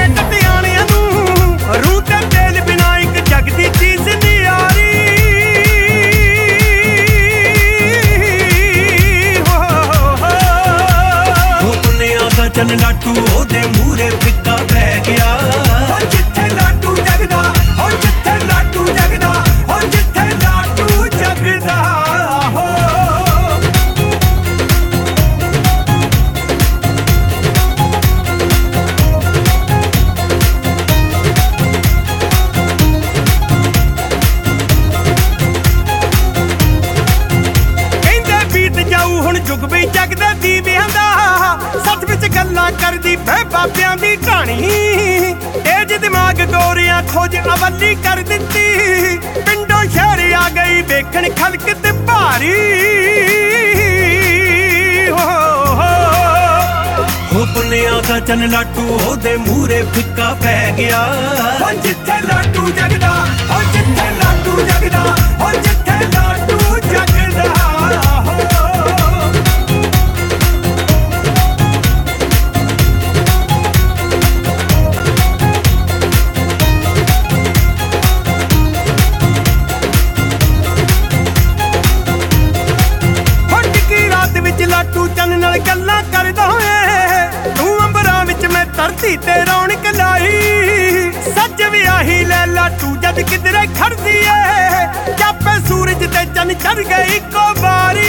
ਦੇ ਟਟਿਆਣਿਆਂ ਨੂੰ ਰੂਹ ਤੇ ਤੇਲ ਬਿਨਾ ਇੱਕ ਜਗ ਦੀ ਚੀਜ਼ ਨਹੀਂ ਆ ਰਹੀ। ਉਹ ਪੁੰਨਿਆਂ ਦਾ ਚੰਨ ਲਾਟੂ ਉਹਦੇ ਮੂਹਰੇ ਫਿੱਕਾ ਪੈ ਗਿਆ। ਜਿੱਥੇ ਲਾਟੂ ਜਗਦਾ, ਹੋ ਜਿੱਥੇ ਲਾਟੂ ਜਗਦਾ, ਹੋ ਜਿੱਥੇ ਲਾਟੂ ਜਗਦਾ ਹੋ। ਕਹਿੰਦੇ ਬੀਤ ਜਾਊ ਹੁਣ ਯੁੱਗ ਵੀ ਜਗਦੇ ਦੀਵਿਆਂ ਦਾ, ਸੱਚ ਵਿੱਚ ਗੱਲਾਂ ਕਰਦੀ ਬੇ ਬਾਬਿਆਂ ਦੀ ਢਾਣੀ। ਤੇਜ ਦਿਮਾਗ ਗੋਰਿਆਂ ਖੋਜ ਅਵੱਲੀ ਕਰ ਦਿੱਤੀ, ਪਿੰਡੋਂ ਸ਼ਹਿਰ ਆ ਗਈ ਵੇਖਣ ਖਲਕ ਤੇ ਭਾਰੀ। ਉਹ ਪੁੰਨਿਆਂ ਦਾ ਚੰਨ ਲਾਟੂ ਉਹਦੇ ਮੂਹਰੇ ਫਿੱਕਾ ਪੈ ਗਿਆ। ਜਿੱਥੇ ਲਾਟੂ ਜਗਦਾ, ਹੋ ਜਿੱਥੇ ਲਾਟੂ ਜਗਦਾ, ਹੋ ਜਿੱਥੇ ਲਾਟੂ ਜਗਦਾ ਹੋ। ਲਾਟੂ ਚੰਨ ਨਾਲ ਗੱਲਾਂ ਕਰਦਾ ਏ, ਤੂੰ ਅੰਬਰਾਂ ਵਿੱਚ ਮੈਂ ਧਰਤੀ ਤੇ ਰੌਣਕ ਲਾਈ। ਸੱਚ ਵਿਆਹੀ ਲੈ ਲਾਟੂ ਜਦ ਕਿਧਰੇ ਖੜਦੀ ਏ, ਚਾਪੇ ਸੂਰਜ ਤੇ ਚੰਨ ਚੜ ਗਈ ਇੱਕੋ ਵਾਰੀ।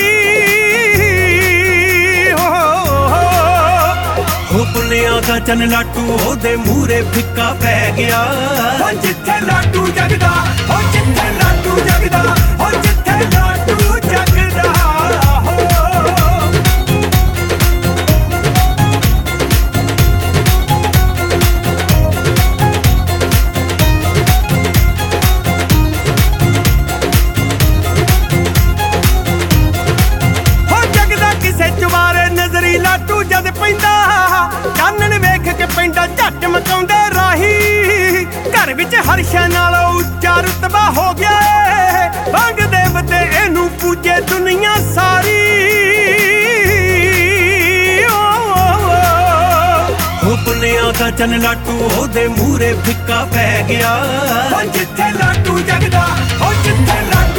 ਉਹ ਪੁੰਨਿਆਂ ਦਾ ਚੰਨ ਲਾਟੂ ਉਹਦੇ ਮੂਹਰੇ ਫਿੱਕਾ ਪੈ ਗਿਆ। ਜਿੱਥੇ ਲਾਟੂ ਜਗਦਾ, ਹੋ ਜਿੱਥੇ ਲਾਟੂ ਜਗਦਾ, ਹੋ ਜਿੱਥੇ ਲਾਟੂ ਜਗਦਾ ਹੋ। ਲਾਟੂ ਜਦ ਪੈਂਦਾ ਚਾਨਣ ਵੇਖ ਕੇ ਪੈਂਦਾ ਝੱਟ ਮਕਾਉਂਦੇ ਰਾਹੀ। ਘਰ ਵਿੱਚ ਹਰਸ਼ਾਂ ਨਾਲੋਂ ਉੱਚਾ ਰੁਤਬਾ ਹੋ ਗਿਆ ਏ, ਵੰਗ ਦੇਵਤੇ ਇਹਨੂੰ ਪੂਜੇ ਦੁਨੀਆ ਸਾਰੀ। ਉਹ ਪੁੰਨਿਆਂ ਦਾ ਚੰਨ ਲਾਟੂ ਉਹਦੇ ਮੂਹਰੇ ਫਿੱਕਾ ਪੈ ਗਿਆ। ਜਿੱਥੇ ਲਾਟੂ ਜਗਦਾ, ਹੋ ਜਿੱਥੇ ਲਾਟੂ